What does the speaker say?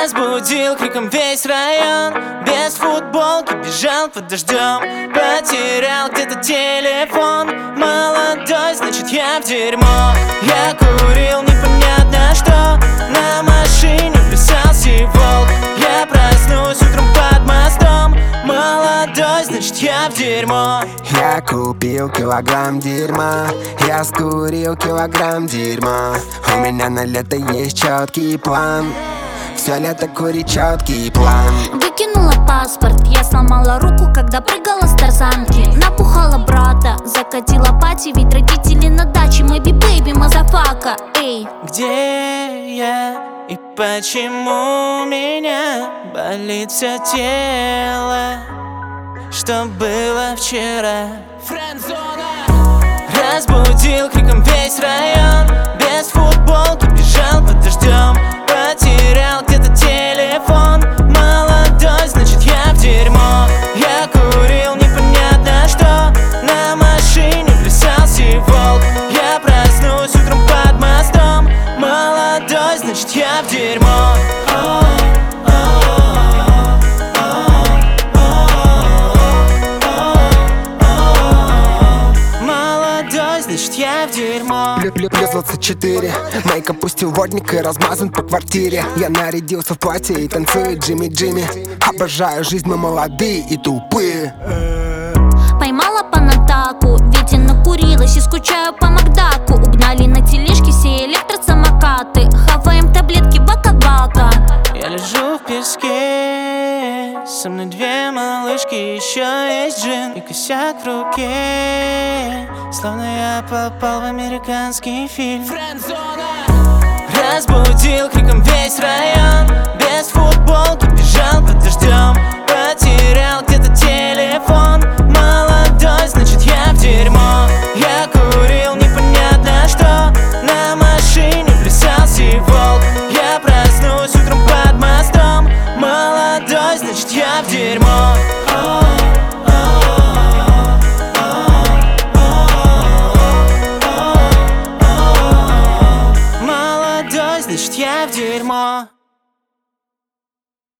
Разбудил криком весь район. Без футболки бежал под дождем. Потерял где-то телефон. Молодой, значит я в дерьмо. Я курил непонятно что. На машине плясал волк. Я проснусь утром под мостом. Молодой, значит я в дерьмо. Я купил килограмм дерьма. Я скурил килограмм дерьма. У меня на лето есть четкий план. Все лето курить четкий план. Выкинула паспорт, я сломала руку, когда прыгала с тарзанки. Напухала брата, закатила пати, ведь родители на даче. Maybe baby, мазафака, эй. Где я и почему у меня болит все тело? Что было вчера? Френдзона! Разбудил криком весь район. Без футболки бежал под дождем. Потерял где-то телефон. Молодой, значит я в дерьмо. Я курил непонятно что. На машине плясал волк. Я проснусь утром под мостом. Молодой, значит я в дерьмо. Значит я в дерьмо. Плюс 24. Майк опустил водник и размазан по квартире. Я нарядился в платье и танцую Джимми. Обожаю жизнь, мы молодые и тупые. Поймала по натаку, ведь я накурилась и скучаю по Макдаку. Угнали на тележке все электросамокаты. Хаваем таблетки бака-бака. Я лежу в песке, со мной две малышки, еще есть джин и косяк в руке. Словно я попал в американский фильм. Френдзона! Разбудил криком весь район. Без футболки бежал под дождем. Потерял где-то телефон. Молодой, значит я в дерьмо. Я курил непонятно что. На машине плясал волк. Я проснусь утром под мостом. Молодой, значит я в дерьмо.